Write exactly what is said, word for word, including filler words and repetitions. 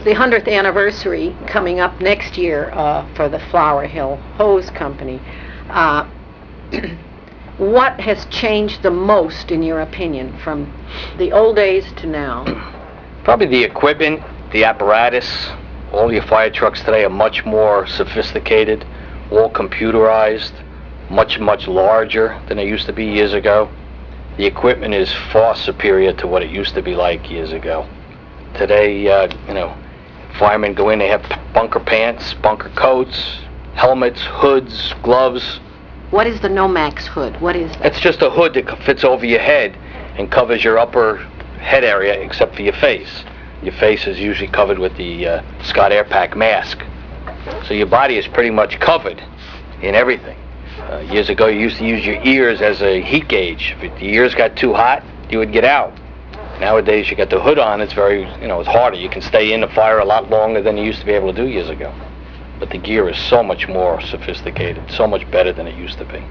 The hundredth anniversary coming up next year uh, for the Flower Hill Hose Company. Uh, what has changed the most, in your opinion, from the old days to now? Probably the equipment, the apparatus. All your fire trucks today are much more sophisticated, all computerized, much, much larger than they used to be years ago. The equipment is far superior to what it used to be like years ago. Today, uh, you know, firemen go in, they have bunker pants, bunker coats, helmets, hoods, gloves. What is the Nomex hood? What is that? It's just a hood that fits over your head and covers your upper head area except for your face. Your face is usually covered with the uh, Scott Air Pack mask. So your body is pretty much covered in everything. Uh, years ago, you used to use your ears as a heat gauge. If the ears got too hot, you would get out. Nowadays, you got the hood on, it's very, you know, it's harder. You can stay in the fire a lot longer than you used to be able to do years ago. But the gear is so much more sophisticated, so much better than it used to be.